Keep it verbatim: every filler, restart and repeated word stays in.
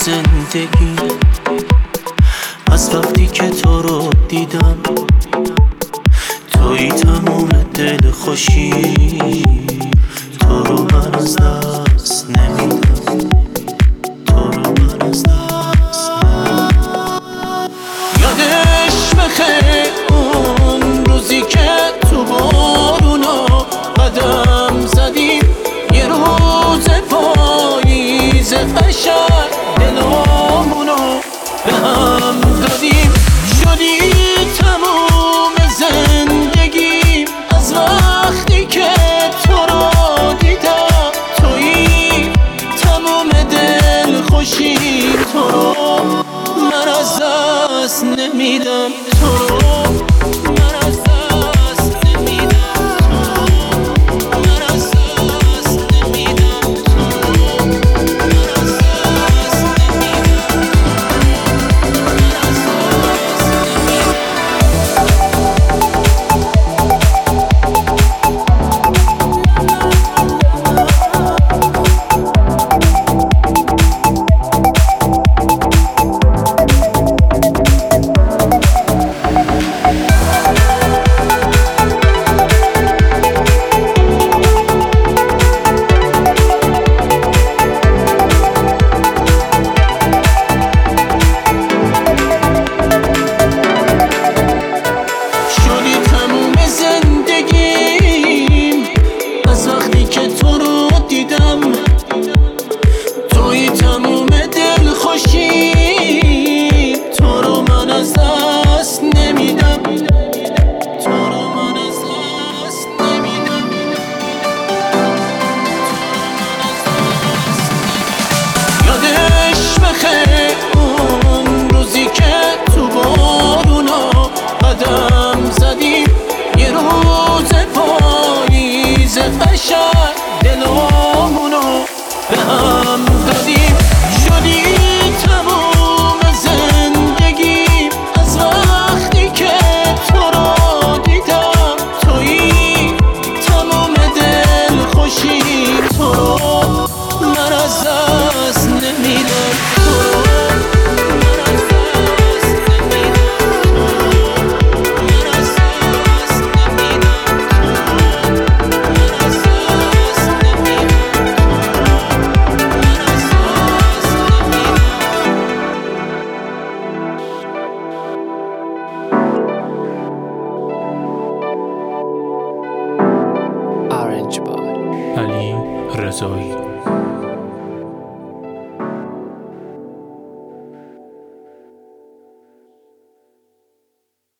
زندگی. از وقتی که تو رو دیدم توی تموم دل خوشی، تو رو من از دست نمیدم، تو رو من از دست نمیدم. یادش بخیر اون روزی که تو بارونا قدم زدیم، یه روز پاییز قشنگ دلامونو به هم دادیم. شدی تموم زندگی از وقتی که تو رو دیدم، تویی تموم دل خوشی، تو رو من از دست نمیدم، تو رو من از دست نمیدم، تو رو من از دست نمیدم، تو رو من از دست نمیدم، من از دست توی تموم دل خوشی، تو رو من از دست نمیدم، تو رو من از دست نمیدم. یادش بخیر اون روزی که تو بارونا قدم زدیم، یه روز پاییز قشنگ دلامونو به هم دادیم. شدی تموم زندگی از وقتی که تو رو دیدم، تویی تموم دل خوشی، تو رو من از دست نمیدم، تو رو من از دست نمیدم، تو رو من از دست نمیدم، تو رو من از دست نمیدم، علی رضایی.